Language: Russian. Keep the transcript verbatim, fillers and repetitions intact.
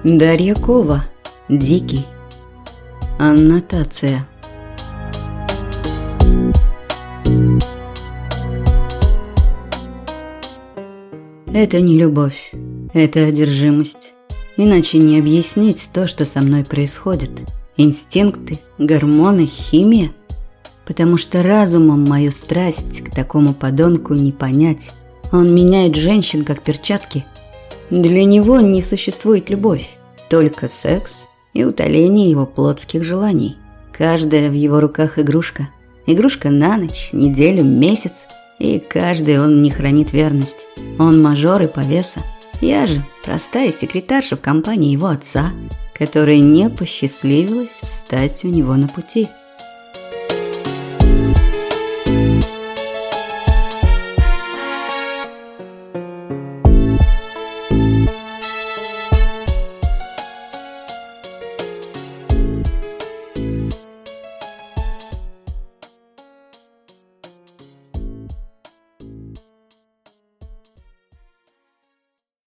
Дарья Кова. Дикий. Аннотация. Это не любовь, это одержимость. Иначе не объяснить то, что со мной происходит. Инстинкты, гормоны, химия. Потому что разумом мою страсть к такому подонку не понять. Он меняет женщин как перчатки. Для него не существует любовь, только секс и утоление его плотских желаний. Каждая в его руках игрушка. Игрушка на ночь, неделю, месяц. И каждый он не хранит верность. Он мажор и повеса. Я же простая секретарша в компании его отца, которой не посчастливилось встать у него на пути.